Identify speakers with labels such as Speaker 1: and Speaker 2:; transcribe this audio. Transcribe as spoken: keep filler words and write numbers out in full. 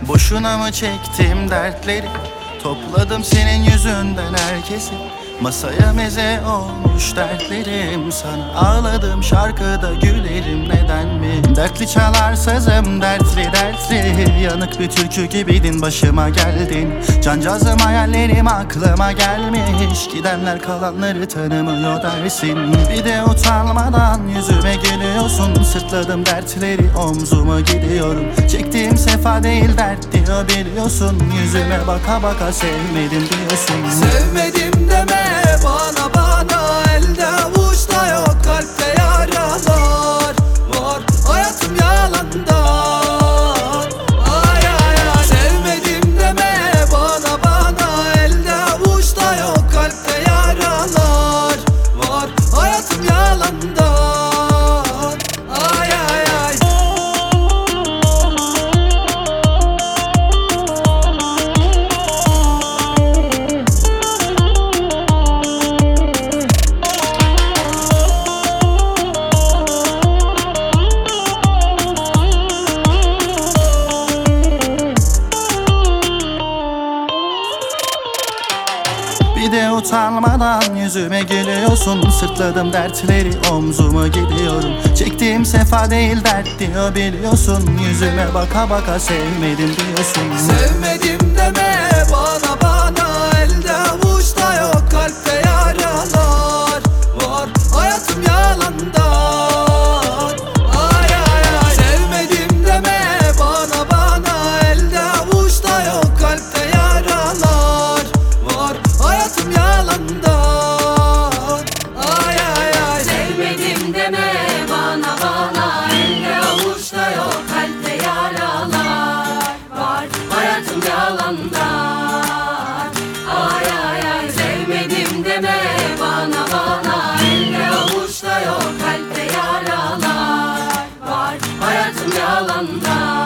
Speaker 1: Boşuna mı çektim dertleri? Topladım senin yüzünden herkesi. Masaya meze olmuş dertlerim. Sana ağladım şarkıda gülerim, neden mi? Dertli çalar sazım, dertli dertli. Yanık bir türkü gibiydin, başıma geldin. Cancağızım hayallerim aklıma gelmiş. Gidenler kalanları tanımıyor dersin. Bir de utanmadan yüzüme gülüyorsun. Sırtladım dertleri, omzuma gidiyorum. Çektiğim sefa değil dert diyor biliyorsun. Yüzüme baka baka sevmedim diyorsun.
Speaker 2: Sevmedim deme bana bana, elde avuçta yok, kalpte yaralar var, hayatım yalandan. Ay ay ay. Sevmedim deme bana bana, elde avuçta yok, kalpte yaralar var, hayatım yalandan. Ay ay ay.
Speaker 1: Bir de utanmadan yüzüme gülüyorsun. Sırtladım dertleri, omzuma gidiyorum. Çektiğim sefa değil dert diyor biliyorsun. Yüzüme baka baka sevmedim diyorsun.
Speaker 2: Sevmedim deme bana bana, elde avuçta yok, kalpte yaralar var, hayatım yalandan. Ay ay ay. Sevmedim deme bana bana, elde avuçta yok, kalpte yaralar var, hayatım yalandan. Ay ay ay.
Speaker 3: Sevmedim deme bana bana, elde avuçta yok, kalpte yaralar var, hayatım yalandan. Ay ay ay. Sevmedim deme bana bana, elde avuçta yok, kalpte yaralar var, hayatım yalandan.